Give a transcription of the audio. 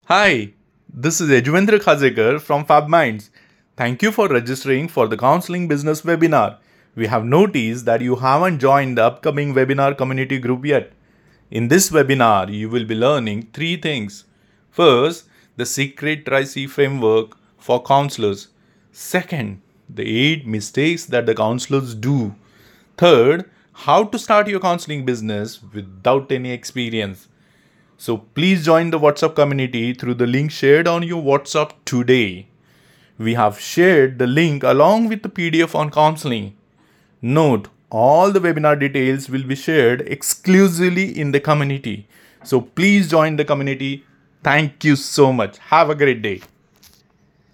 Hi, this is Yajwendra Khazekar from FabMinds. Thank you for registering for the Counseling Business webinar. We have noticed that you haven't joined the upcoming webinar community group yet. In this webinar, you will be learning three things. First, the secret TRIC framework for counselors. Second, the 8 mistakes that the counselors do. Third, how to start your counseling business without any experience. So please join the WhatsApp community through the link shared on your WhatsApp today. We have shared the link along with the PDF on counseling. Note, all the webinar details will be shared exclusively in the community. So please join the community. Thank you so much. Have a great day.